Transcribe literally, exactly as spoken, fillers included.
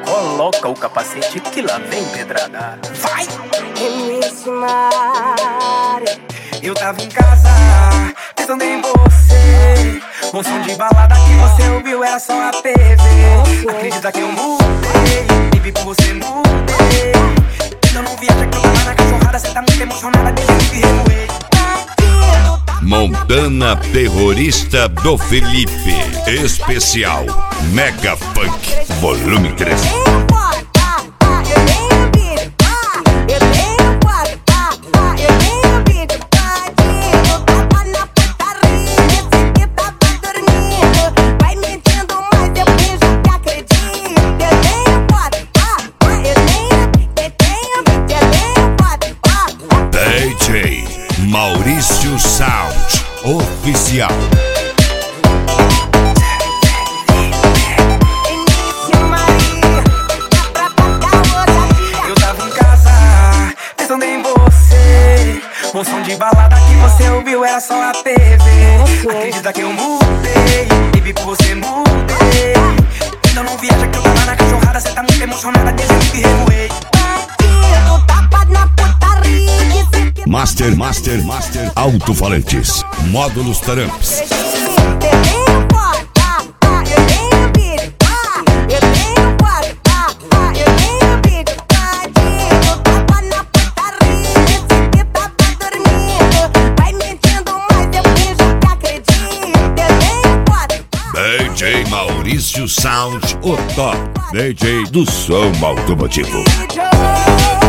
Coloca o capacete que lá vem pedrada. Vai! M C Mari. Eu tava em casa, pensando em você. Um som de balada que você ouviu era só a T V. Acredita que eu mudei, baby, por você mudei. Ainda não viaja que eu tava na cachorrada. Cê tá muito emocionada desde que remoei. Montana Terrorista do Felipe. Especial Mega Funk Volume três. D J Maurício Sound Oficial. Eu tava em casa, pensando em você. Um som de balada que você ouviu era só a T V. Acredita que eu mudei, baby, por você mudei. Ainda não viaja que eu tava na cachorrada. Cê tá muito emocionada desde que remoei. Master, Master, Master Alto-falantes. Módulos Taramps. D J Maurício Sound, o top D J do som automotivo.